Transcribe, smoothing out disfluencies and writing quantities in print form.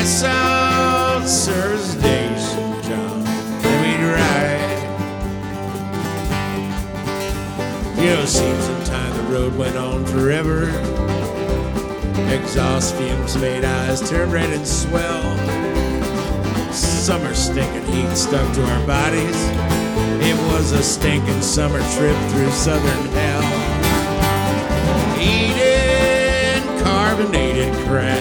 salt service station, John, and we'd ride. You know, it seems in time the road went on forever. Exhaust fumes made eyes turn red and swell. Summer stinking heat stuck to our bodies. It was a stinking summer trip through southern hell. Eating carbonated crap